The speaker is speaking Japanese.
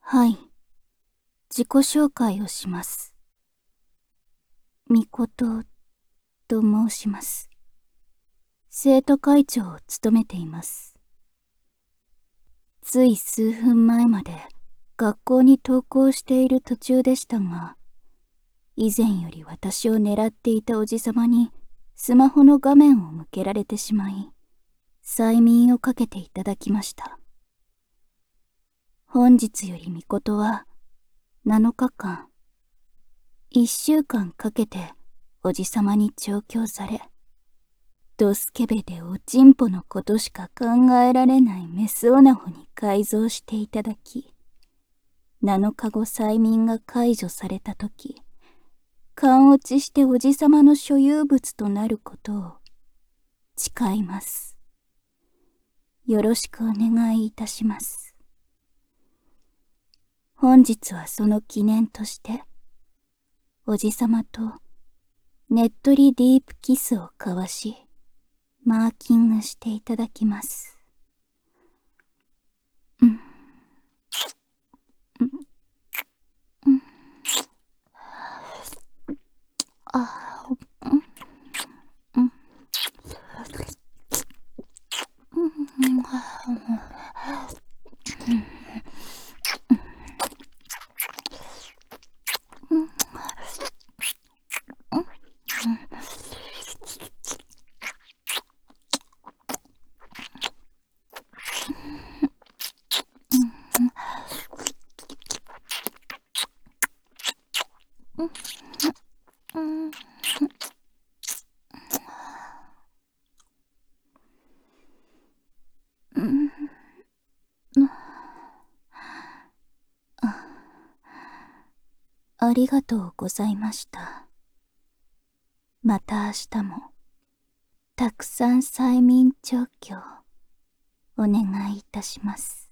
はい。自己紹介をします。みことと申します。生徒会長を務めています。つい数分前まで学校に登校している途中でしたが、以前より私を狙っていたおじさまにスマホの画面を向けられてしまい、催眠をかけていただきました。本日よりみことは7日間、1週間かけておじさまに調教され、ドスケベでおちんぽのことしか考えられないメスオナホに改造していただき、7日後催眠が解除されたとき、勘落ちしておじさまの所有物となることを誓います。よろしくお願いいたします。本日はその記念として、おじさまとねっとりディープキスを交わし、マーキングしていただきます。うん。うん。うん。あ、うん。うん。うん。うん。うん。うん。ありがとうございました。また明日もたくさん催眠調教お願いいたします。